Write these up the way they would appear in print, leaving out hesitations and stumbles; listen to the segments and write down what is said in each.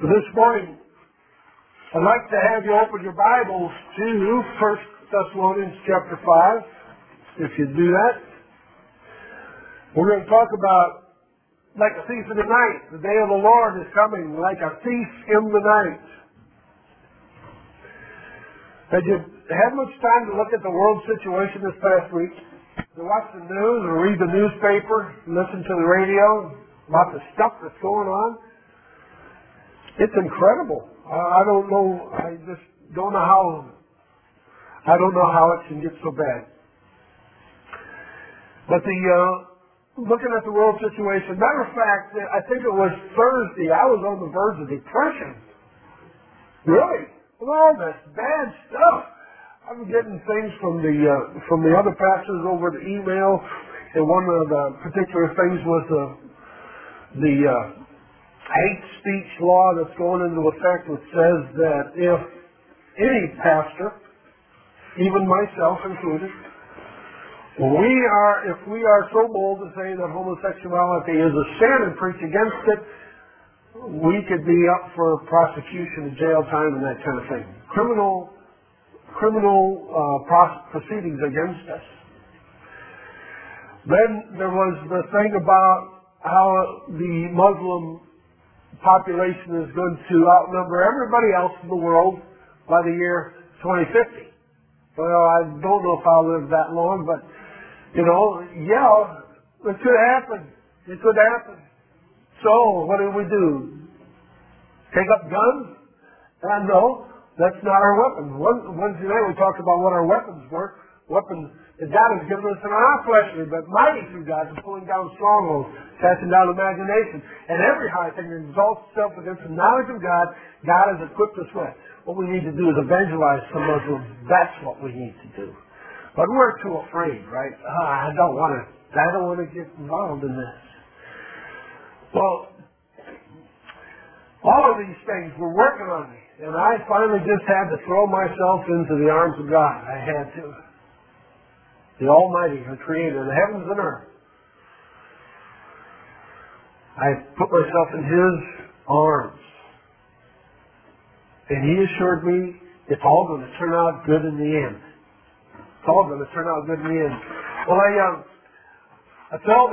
This morning, I'd like to have you open your Bibles to 1 Thessalonians chapter 5, if you do that. We're going to talk about like a thief in the night. The day of the Lord is coming like a thief in the night. Had you had much time to look at the world situation this past week? To watch the news or read the newspaper, listen to the radio about the stuff that's going on? It's incredible. I don't know. I just don't know how. I don't know how it can get so bad. But looking at the world situation. Matter of fact, I think it was Thursday. I was on the verge of depression. Really, with all this bad stuff. I'm getting things from the other pastors over the email, and one of the particular things was the hate speech law that's going into effect, which says that if any pastor, even myself included, if we are so bold to say that homosexuality is a sin and preach against it, we could be up for prosecution and jail time and that kind of thing. Criminal proceedings against us. Then there was the thing about how the Muslim population is going to outnumber everybody else in the world by the year 2050. Well, I don't know if I'll live that long, but, it could happen. It could happen. So, what do? Take up guns? And no, that's not our weapon. Wednesday night we talked about what our weapons were. Weapons that God has given us in our fleshly, but mighty through God to pulling down strongholds, casting down imagination, and every high thing that exalts itself against the knowledge of God, God has equipped us with. What we need to do is evangelize some Muslims. That's what we need to do. But we're too afraid, right? I don't want to get involved in this. Well, all of these things were working on me, and I finally just had to throw myself into the arms of God. I had to. The Almighty, the Creator of the heavens and earth. I put myself in His arms. And He assured me it's all going to turn out good in the end. It's all going to turn out good in the end. Well, I felt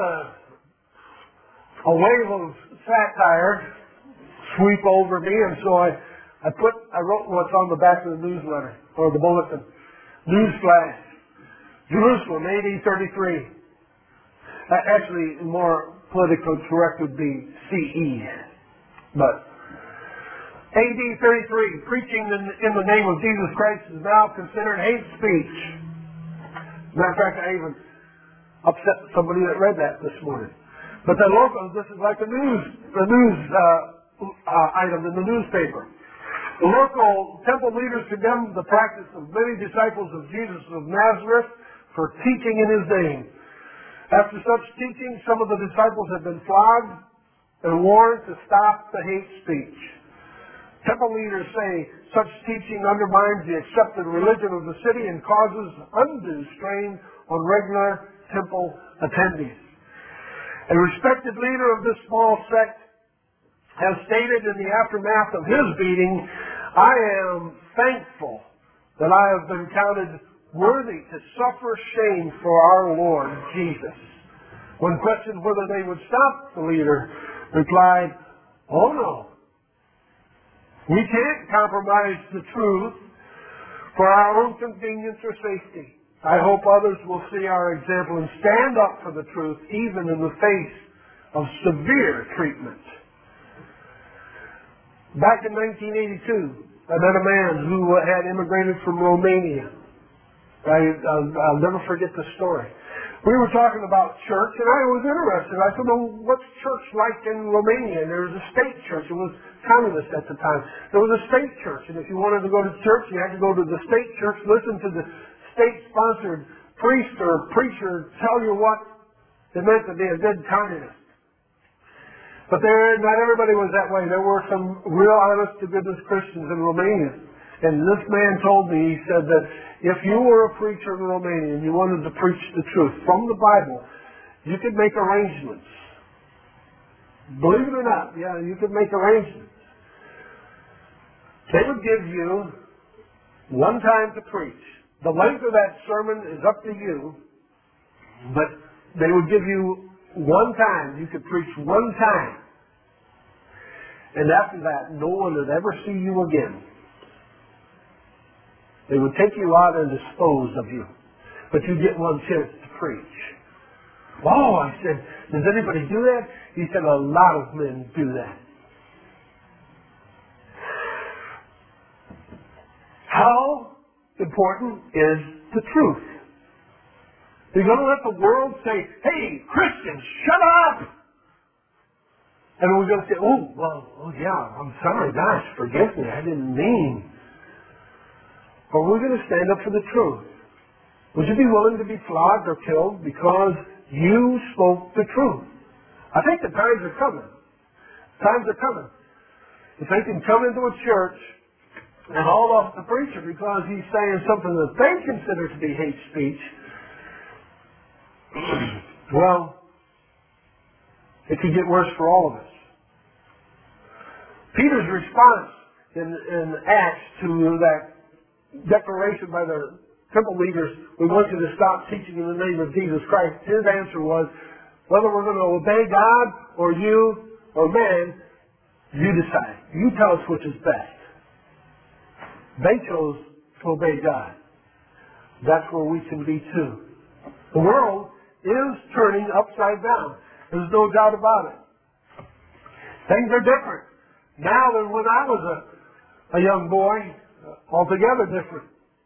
a wave of satire sweep over me, and so I wrote what's on the back of the newsletter, or the bulletin. Newsflash. Jerusalem, AD 33. Actually, more politically correct would be CE. But AD 33, preaching in the name of Jesus Christ is now considered hate speech. As a matter of fact, I even upset somebody that read that this morning. But the locals, this is like the news item in the newspaper. The local temple leaders condemned the practice of many disciples of Jesus of Nazareth for teaching in His name. After such teaching, some of the disciples had been flogged and warned to stop the hate speech. Temple leaders say such teaching undermines the accepted religion of the city and causes undue strain on regular temple attendees. A respected leader of this small sect has stated in the aftermath of his beating, "I am thankful that I have been counted worthy to suffer shame for our Lord Jesus." When questioned whether they would stop, the leader replied, "Oh no. We can't compromise the truth for our own convenience or safety. I hope others will see our example and stand up for the truth even in the face of severe treatment." Back in 1982, I met a man who had immigrated from Romania. I'll never forget the story. We were talking about church, and I was interested. I said, "Well, what's church like in Romania?" And there was a state church. It was communist at the time. There was a state church, and if you wanted to go to church, you had to go to the state church, listen to the state-sponsored priest or preacher tell you what it meant to be a good communist. But not everybody was that way. There were some real honest-to-goodness Christians in Romania. And this man told me, he said that if you were a preacher in Romania and you wanted to preach the truth from the Bible, you could make arrangements. Believe it or not, yeah, you could make arrangements. They would give you one time to preach. The length of that sermon is up to you, but they would give you one time. You could preach one time. And after that, no one would ever see you again. They would take you out and dispose of you. But you get one chance to preach. Oh, I said, does anybody do that? He said, a lot of men do that. How important is the truth? You're going to let the world say, hey, Christians, shut up! And we're going to say, oh yeah, I'm sorry, gosh, forgive me, I didn't mean. Or we're going to stand up for the truth. Would you be willing to be flogged or killed because you spoke the truth? I think the times are coming. Times are coming. If they can come into a church and haul off the preacher because he's saying something that they consider to be hate speech, well, it could get worse for all of us. Peter's response in Acts to that declaration by the temple leaders, we want you to stop teaching in the name of Jesus Christ, his answer was, whether we're going to obey God or you or man, you decide. You tell us which is best. They chose to obey God. That's where we can be too. The world is turning upside down. There's no doubt about it. Things are different now than when I was a young boy. Altogether different.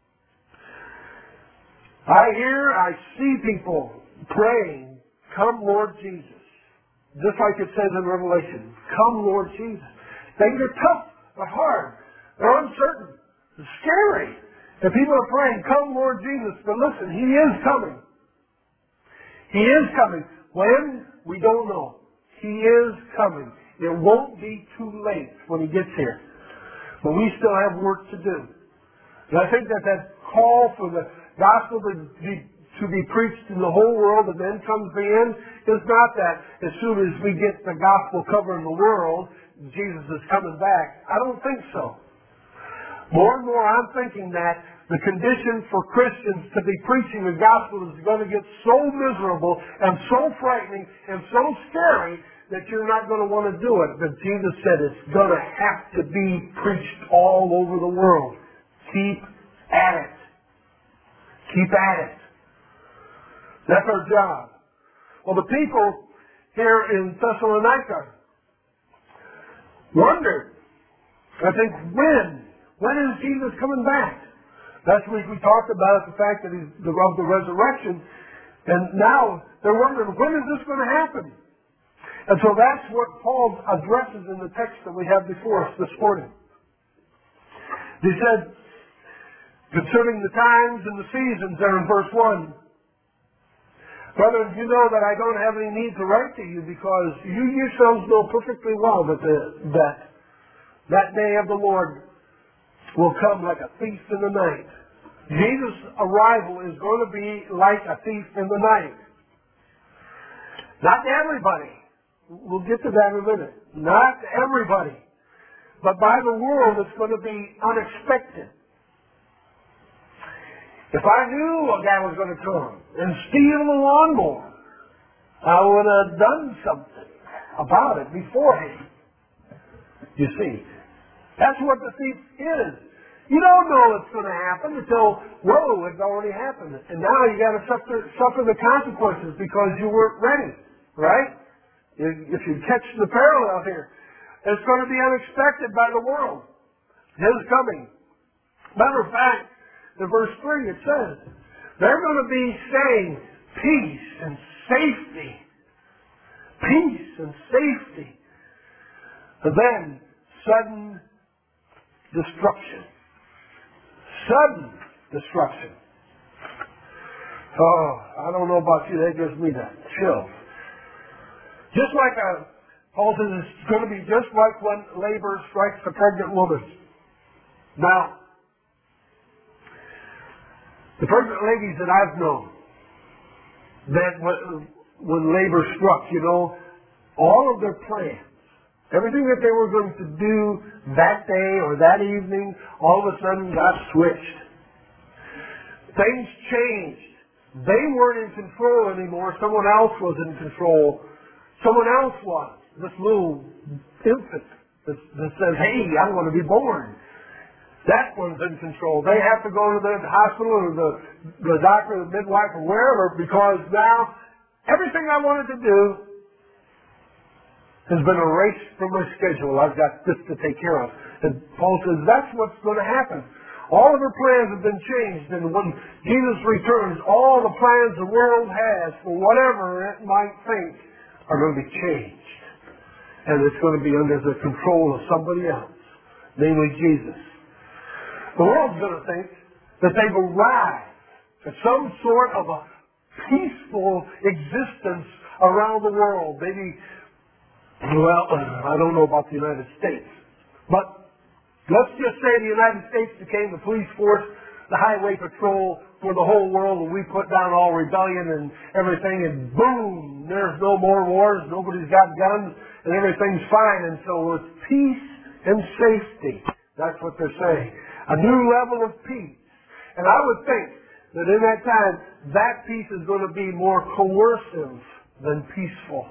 I see people praying, come Lord Jesus. Just like it says in Revelation, come Lord Jesus. Things are tough, they're hard, they're uncertain, they're scary. And people are praying, come Lord Jesus. But listen, He is coming. He is coming. When? We don't know. He is coming. It won't be too late when He gets here. But we still have work to do. And I think that call for the gospel to be preached in the whole world and then comes the end is not that as soon as we get the gospel covering the world, Jesus is coming back. I don't think so. More and more I'm thinking that the condition for Christians to be preaching the gospel is going to get so miserable and so frightening and so scary that you're not going to want to do it. But Jesus said it's going to have to be preached all over the world. Keep at it. Keep at it. That's our job. Well, the people here in Thessalonica wondered, I think, when is Jesus coming back? Last week we talked about the fact that He's of the resurrection, and now they're wondering, when is this going to happen? And so that's what Paul addresses in the text that we have before us this morning. He said, concerning the times and the seasons, there in verse 1, brethren, you know that I don't have any need to write to you because you yourselves know perfectly well that that day of the Lord will come like a thief in the night. Jesus' arrival is going to be like a thief in the night. Not to everybody. We'll get to that in a minute. Not to everybody. But by the world, it's going to be unexpected. If I knew a guy was going to come and steal a lawnmower, I would have done something about it beforehand. You see, that's what the thief is. You don't know it's going to happen until, whoa, it's already happened. And now you got to suffer the consequences because you weren't ready, right? If you catch the parallel here, it's going to be unexpected by the world. His coming. Matter of fact, in verse 3 it says, they're going to be saying peace and safety. Peace and safety. And then sudden destruction. Sudden destruction. Oh, I don't know about you, that gives me that chill. Just like Paul says, it's going to be just like when labor strikes a pregnant woman. Now, the pregnant ladies that I've known, that when labor struck, all of their plans, everything that they were going to do that day or that evening all of a sudden got switched. Things changed. They weren't in control anymore. Someone else was in control. Someone else was. This little infant that says, hey, I'm going to be born. That one's in control. They have to go to the hospital or the doctor or the midwife or wherever, because now everything I wanted to do has been erased from my schedule. I've got this to take care of. And Paul says that's what's going to happen. All of our plans have been changed, and when Jesus returns, all the plans the world has for whatever it might think are going to be changed. And it's going to be under the control of somebody else, namely Jesus. The world's going to think that they've arrived at some sort of a peaceful existence around the world. Maybe, well, I don't know about the United States, but let's just say the United States became the police force, the highway patrol for the whole world, and we put down all rebellion and everything, and boom, there's no more wars, nobody's got guns, and everything's fine. And so it's peace and safety. That's what they're saying. A new level of peace. And I would think that in that time, that peace is going to be more coercive than peaceful.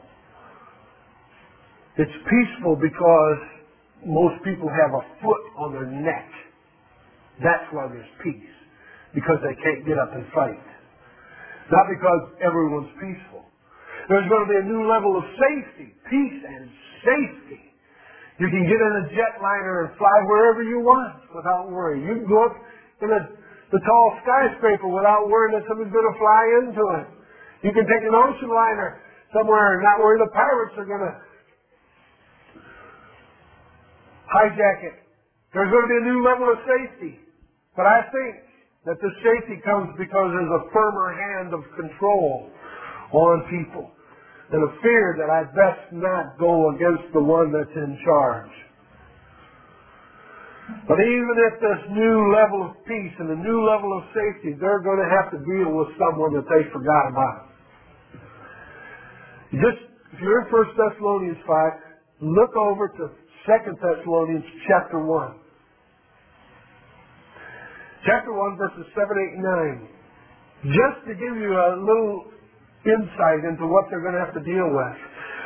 It's peaceful because most people have a foot on their neck. That's why there's peace. Because they can't get up and fight. Not because everyone's peaceful. There's going to be a new level of safety. Peace and safety. You can get in a jetliner and fly wherever you want without worry. You can go up in the tall skyscraper without worrying that somebody's going to fly into it. You can take an ocean liner somewhere and not worry the pirates are going to hijack it. There's going to be a new level of safety. But I think that the safety comes because there's a firmer hand of control on people, and a fear that I best not go against the one that's in charge. But even at this new level of peace and a new level of safety, they're going to have to deal with someone that they forgot about. If you're in 1 Thessalonians 5, look over to 2 Thessalonians chapter 1. Chapter 1, verses 7, 8, and 9. Just to give you a little insight into what they're going to have to deal with.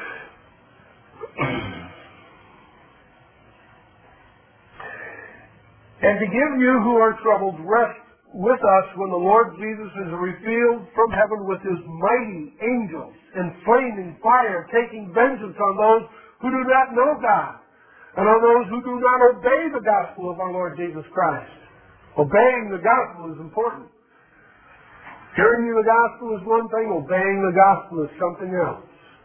And to give you who are troubled rest with us when the Lord Jesus is revealed from heaven with his mighty angels in flaming fire, taking vengeance on those who do not know God and on those who do not obey the gospel of our Lord Jesus Christ. Obeying the gospel is important. Hearing the gospel is one thing, obeying the gospel is something else.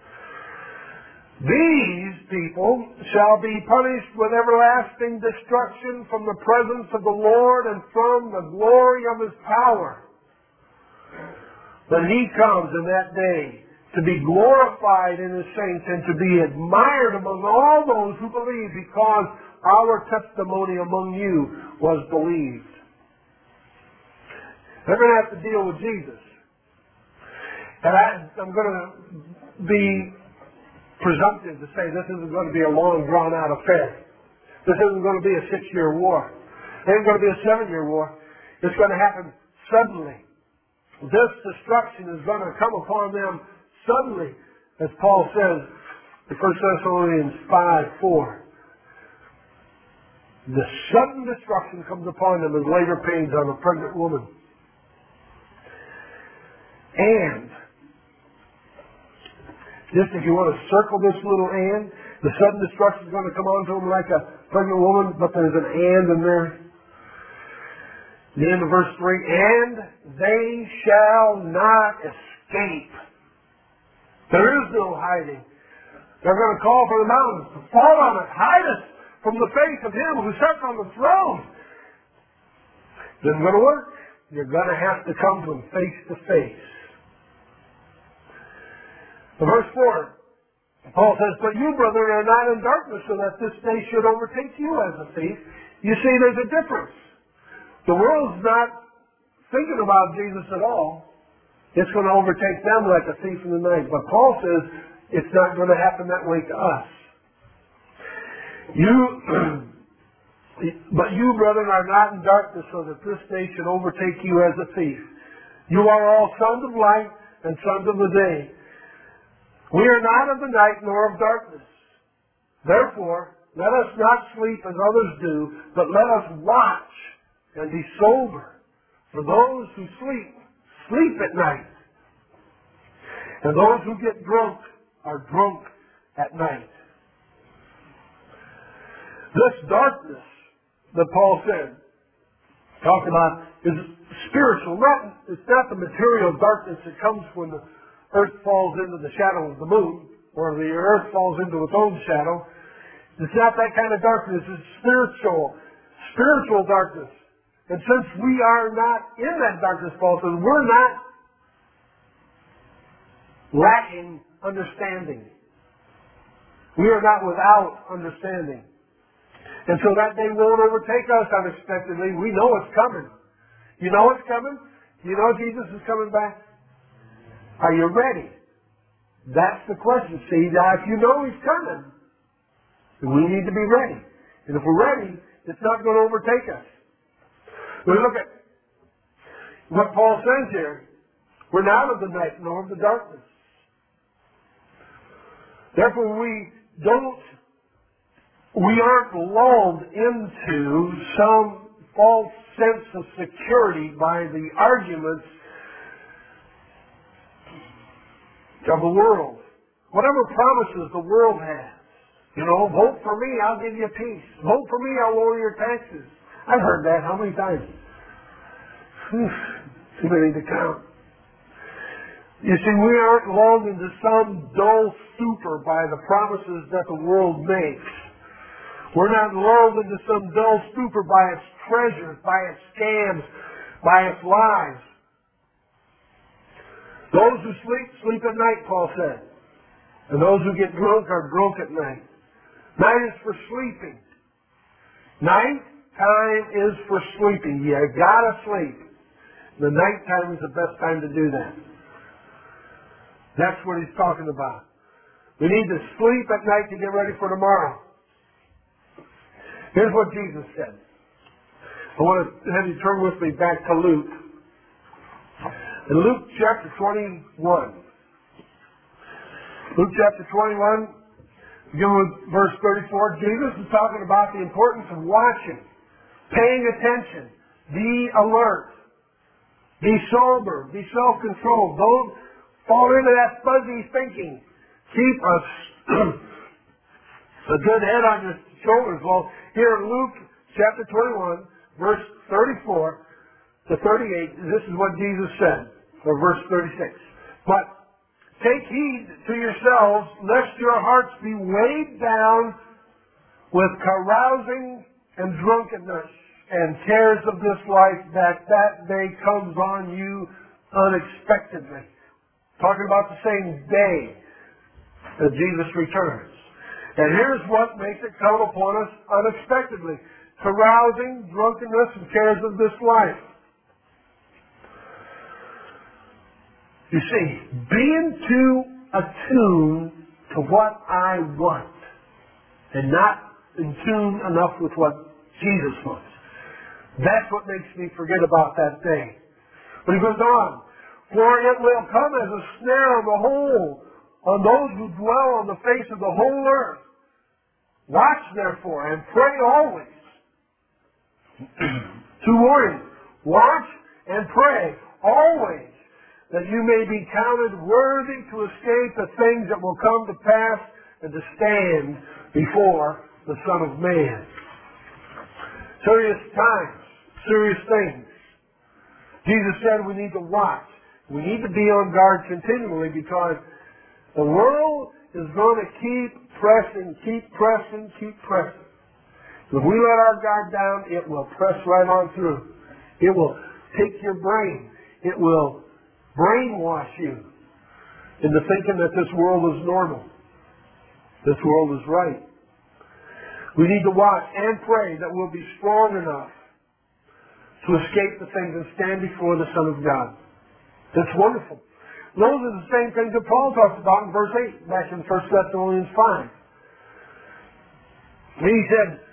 These people shall be punished with everlasting destruction from the presence of the Lord and from the glory of his power. When he comes in that day to be glorified in his saints and to be admired among all those who believe, because our testimony among you was believed. They're going to have to deal with Jesus. And I'm going to be presumptive to say this isn't going to be a long, drawn-out affair. This isn't going to be a 6-year war. It isn't going to be a 7-year war. It's going to happen suddenly. This destruction is going to come upon them suddenly, as Paul says in 1 Thessalonians 5:4. The sudden destruction comes upon them as labor pains on a pregnant woman. And, just if you want to circle this little and, the sudden destruction is going to come onto them like a pregnant woman, but there's an and in there. The end of verse 3, and they shall not escape. There is no hiding. They're going to call for the mountains to fall on us, hide us from the face of him who sits on the throne. It isn't going to work. You're going to have to come to him face to face. Verse 4, Paul says, but you, brethren, are not in darkness, so that this day should overtake you as a thief. You see, there's a difference. The world's not thinking about Jesus at all. It's going to overtake them like a thief in the night. But Paul says it's not going to happen that way to us. You But you, brethren, are not in darkness, so that this day should overtake you as a thief. You are all sons of light and sons of the day. We are not of the night nor of darkness. Therefore, let us not sleep as others do, but let us watch and be sober. For those who sleep, sleep at night. And those who get drunk are drunk at night. This darkness that Paul said, talked about, is spiritual. It's not the material darkness that comes when the earth falls into the shadow of the moon, or the earth falls into its own shadow. It's not that kind of darkness. It's spiritual darkness. And since we are not in that darkness, Paul says, we're not lacking understanding. We are not without understanding. And so that day won't overtake us unexpectedly. We know it's coming. You know it's coming? You know Jesus is coming back? Are you ready? That's the question. See, now if you know He's coming, we need to be ready. And if we're ready, it's not going to overtake us. We look at what Paul says here. We're not of the night nor of the darkness. Therefore, we aren't lulled into some false sense of security by the arguments of the world. Whatever promises the world has. You know, vote for me, I'll give you peace. Vote for me, I'll lower your taxes. I've heard that how many times? Too many to count. You see, we aren't lulled into some dull stupor by the promises that the world makes. We're not lulled into some dull stupor by its treasures, by its scams, by its lies. Those who sleep, sleep at night, Paul said. And those who get drunk are drunk at night. Night is for sleeping. Night time is for sleeping. You gotta sleep. The night time is the best time to do that. That's what he's talking about. We need to sleep at night to get ready for tomorrow. Here's what Jesus said. I want to have you turn with me back to Luke. In Luke chapter 21. Luke chapter 21, begin with verse 34. Jesus is talking about the importance of watching, paying attention, be alert, be sober, be self-controlled. Don't fall into that fuzzy thinking. Keep a good head on your shoulders. Well, here in Luke chapter 21, verse 34 to 38, this is what Jesus said, or verse 36. But take heed to yourselves, lest your hearts be weighed down with carousing and drunkenness and cares of this life, that day comes on you unexpectedly. Talking about the same day that Jesus returns. And here's what makes it come upon us unexpectedly. Carousing, drunkenness, and cares of this life. You see, being too attuned to what I want and not in tune enough with what Jesus wants. That's what makes me forget about that day. But he goes on, for it will come as a snare on the whole, on those who dwell on the face of the whole earth. Watch therefore and pray always. Two warnings. Watch and pray always, that you may be counted worthy to escape the things that will come to pass and to stand before the Son of Man. Serious times, serious things. Jesus said we need to watch. We need to be on guard continually, because the world is going to keep pressing, keep pressing, keep pressing. If we let our guard down, it will press right on through. It will take your brain. It will brainwash you into thinking that this world is normal. This world is right. We need to watch and pray that we'll be strong enough to escape the things and stand before the Son of God. That's wonderful. Those are the same things that Paul talks about in verse 8, back in 1 Thessalonians 5. He said,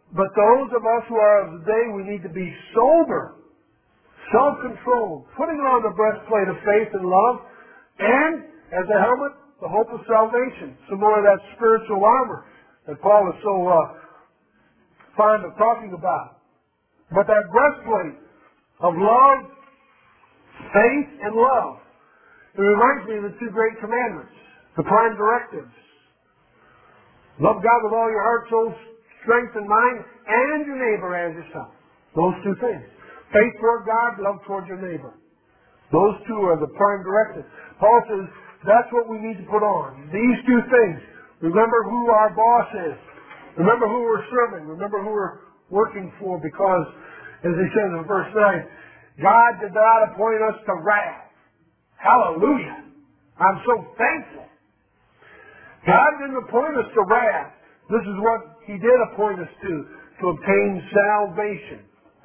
But those of us who are of the day, we need to be sober, self-controlled, putting on the breastplate of faith and love, and as a helmet, the hope of salvation. Some more of that spiritual armor that Paul is so fond of talking about. But that breastplate of love, faith, and love, it reminds me of the two great commandments, the prime directives. Love God with all your heart, soul, strength, and mind, and your neighbor as yourself. Those two things. Faith toward God, love toward your neighbor. Those two are the prime directives. Paul says that's what we need to put on. These two things. Remember who our boss is. Remember who we're serving. Remember who we're working for, because, as he says in verse 9, God did not appoint us to wrath. Hallelujah. I'm so thankful. God didn't appoint us to wrath. This is what He did appoint us to obtain salvation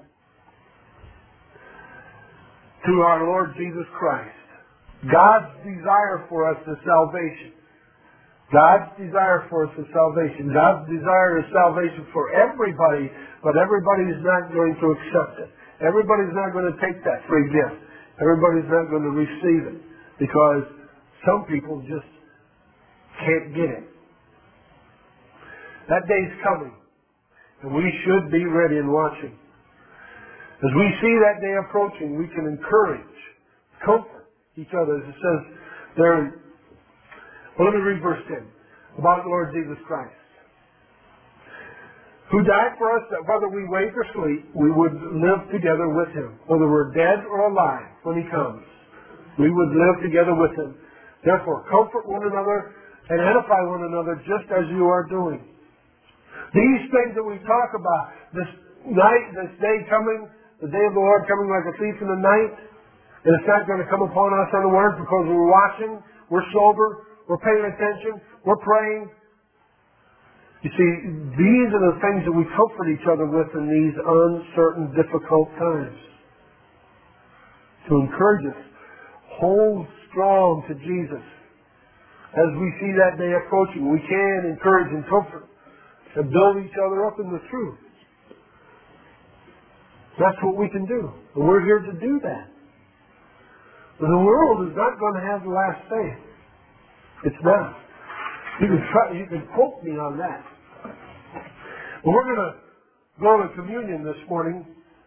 through our Lord Jesus Christ. God's desire for us is salvation. God's desire for us is salvation. God's desire is salvation for everybody, but everybody is not going to accept it. Everybody's not going to take that free gift. Everybody's not going to receive it, because some people just can't get it. That day's coming, and we should be ready and watching. As we see that day approaching, we can encourage, comfort each other. As it says there in, well, let me read verse 10 about the Lord Jesus Christ, who died for us that whether we wake or sleep, we would live together with Him. Whether we're dead or alive, when He comes, we would live together with Him. Therefore, comfort one another and edify one another just as you are doing. These things that we talk about, this night, this day coming, the day of the Lord coming like a thief in the night, and it's not going to come upon us unawares because we're watching, we're sober, we're paying attention, we're praying. You see, these are the things that we comfort each other with in these uncertain, difficult times. To encourage us, hold strong to Jesus. As we see that day approaching, we can encourage and comfort and build each other up in the truth. That's what we can do. And we're here to do that. But the world is not going to have the last say. It's not. You can quote me on that. Well, we're going to go to communion this morning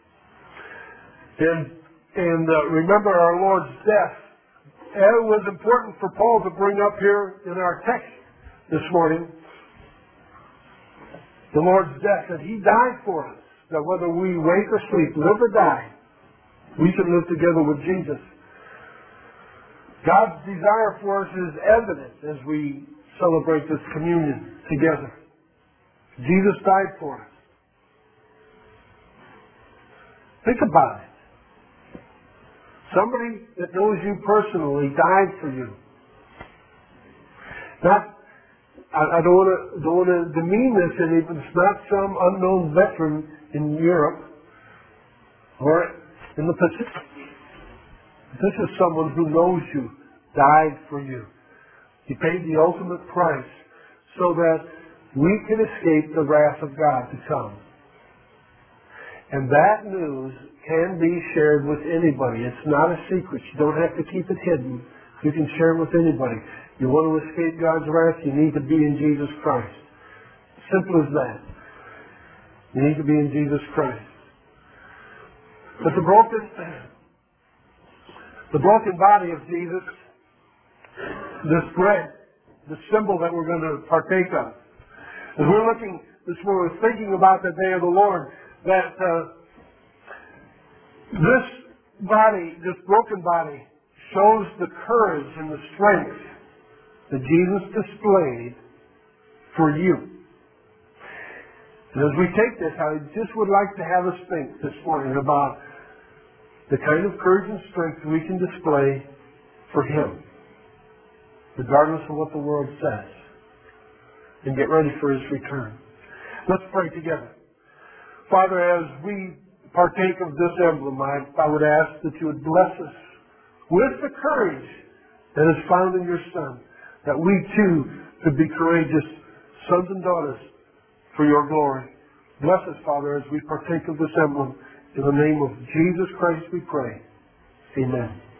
and remember our Lord's death. And it was important for Paul to bring up here in our text this morning the Lord's death, that He died for us, that whether we wake or sleep, live or die, we can live together with Jesus. God's desire for us is evident as we celebrate this communion together. Jesus died for us. Think about it. Somebody that knows you personally died for you. I don't want to demean this, and it's not some unknown veteran in Europe or in the Pacific. This is someone who knows you, died for you. He paid the ultimate price so that we can escape the wrath of God to come. And that news can be shared with anybody. It's not a secret. You don't have to keep it hidden. You can share it with anybody. You want to escape God's wrath, you need to be in Jesus Christ. Simple as that. You need to be in Jesus Christ. But the broken body of Jesus, this bread, the symbol that we're going to partake of. As we're looking this morning, thinking about the day of the Lord, that this body, this broken body, shows the courage and the strength that Jesus displayed for you. And as we take this, I just would like to have us think this morning about the kind of courage and strength we can display for Him, regardless of what the world says, and get ready for His return. Let's pray together. Father, as we partake of this emblem, I would ask that you would bless us with the courage that is found in your Son, that we too could be courageous sons and daughters for your glory. Bless us, Father, as we partake of this emblem. In the name of Jesus Christ we pray. Amen.